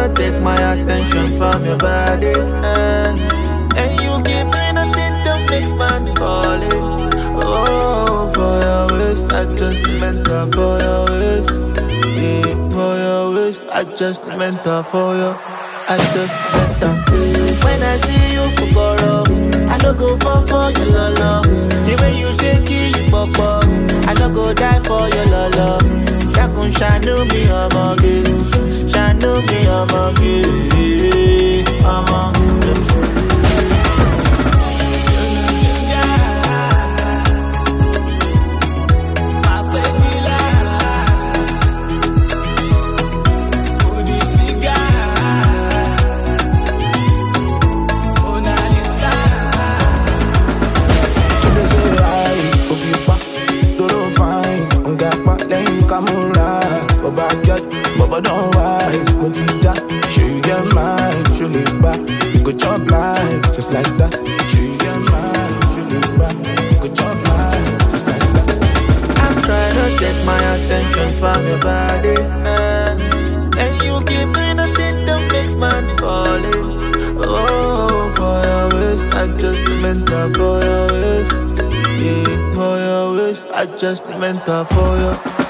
to take my attention from your body, and you give me nothing that makes man falling. Oh, for your waist, I just meant her for your waist. Yeah, for your waist, I just meant her for your. I just meant her. When I see you for Goro, I don't go for your lolo. The way you shake it, you pop up. I don't go die for your lolo. Yakun shanu me amage, shanu me amage, amage. But don't worry, no teacher. Sure you get mine, sure live back. You go chop life, just like that. Sure you get mine, sure live back. You go chop life, just like that. I'm trying to take my attention from your body, and you give me nothing that makes man falling. Oh, for your waist, I just meant her for your waist. Yeah, for your waist, I just meant her for your.